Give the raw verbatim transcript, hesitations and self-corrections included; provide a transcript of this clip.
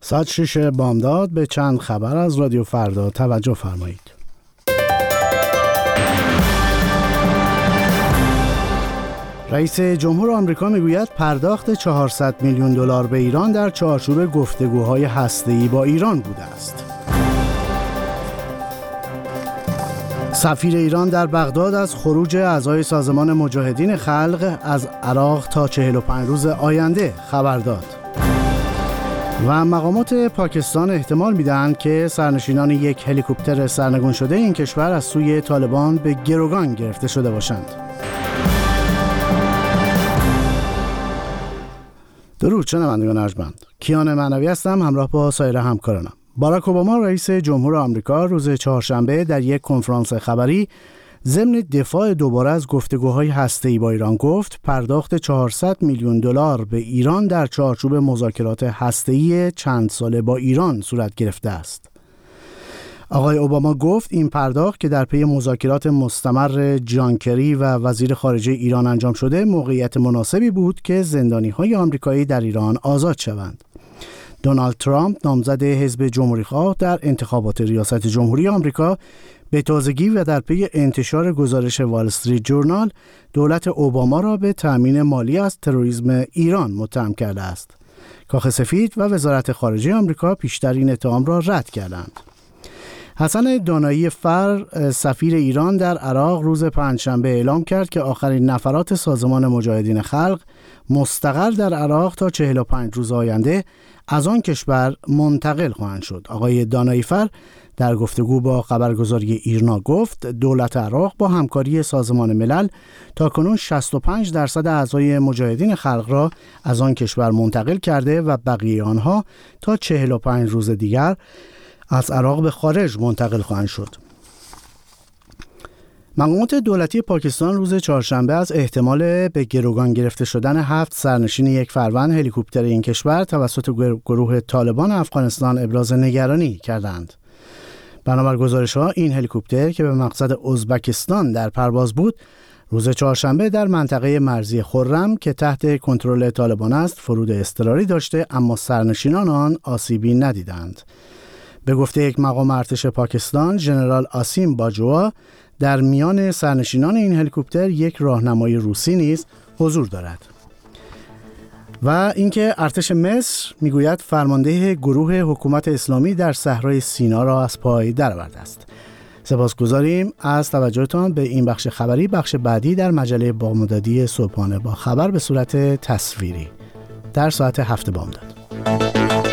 ساعت شش بامداد به چند خبر از رادیو فردا توجه فرمایید. رئیس جمهور آمریکا میگوید پرداخت چهارصد میلیون دلار به ایران در چارچوب گفتگوهای هسته‌ای با ایران بوده است. سفیر ایران در بغداد از خروج اعضای سازمان مجاهدین خلق از عراق تا چهل و پنج روز آینده خبر داد. و مقامات پاکستان احتمال میدهند که سرنشینان یک هلیکوپتر سرنگون شده این کشور از سوی طالبان به گروگان گرفته شده باشند. درود شنوندگان ارجمند، کیان معنوی هستم همراه با سایر همکارانم. باراک اوباما رئیس جمهور آمریکا روز چهارشنبه در یک کنفرانس خبری ضمن دفاع دوباره از گفتگوهای هسته‌ای با ایران گفت پرداخت چهارصد میلیون دلار به ایران در چارچوب مذاکرات هسته‌ای چند ساله با ایران صورت گرفته است. آقای اوباما گفت این پرداخت که در پی مذاکرات مستمر جان کری و وزیر خارجه ایران انجام شده موقعیت مناسبی بود که زندانی‌های آمریکایی در ایران آزاد شوند. دونالد ترامپ نامزد حزب جمهوری‌خواه در انتخابات ریاست جمهوری آمریکا به تازگی و در پی انتشار گزارش وال استریت جورنال دولت اوباما را به تأمین مالی از تروریسم ایران متهم کرده است. کاخ سفید و وزارت خارجه آمریکا پیشترین اتهام را رد کردند. حسن دانایی فر سفیر ایران در عراق روز پنجشنبه اعلام کرد که آخرین نفرات سازمان مجاهدین خلق مستقر در عراق تا چهل و پنج روز آینده از آن کشور منتقل خواهند شد. آقای دانایی فر در گفتگو با خبرگزاری ایرنا گفت دولت عراق با همکاری سازمان ملل تاکنون شصت و پنج درصد اعضای مجاهدین خلق را از آن کشور منتقل کرده و بقیه آنها تا چهل و پنج روز دیگر از عراق به خارج منتقل خواهند شد. مقامات دولتی پاکستان روز چهارشنبه از احتمال به گروگان گرفته شدن هفت سرنشین یک فروند هلیکوپتر این کشور توسط گروه طالبان افغانستان ابراز نگرانی کردند. بنابر گزارش‌ها این هلیکوپتر که به مقصد ازبکستان در پرواز بود روز چهارشنبه در منطقه مرزی خرم که تحت کنترل طالبان است فرود اضطراری داشته، اما سرنشینان آن آسیبی ندیدند. به گفته یک مقام ارتش پاکستان، ژنرال آسیم باجوا، در میان سرنشینان این هلیکوپتر یک راهنمای روسی نیز حضور دارد. و اینکه ارتش مصر میگوید فرمانده گروه حکومت اسلامی در صحرای سینا را از پای درآورده است. سپاسگزاریم از توجهتان به این بخش خبری. بخش بعدی در مجله بامدادی صبحانه با خبر به صورت تصویری در ساعت هفت بامداد.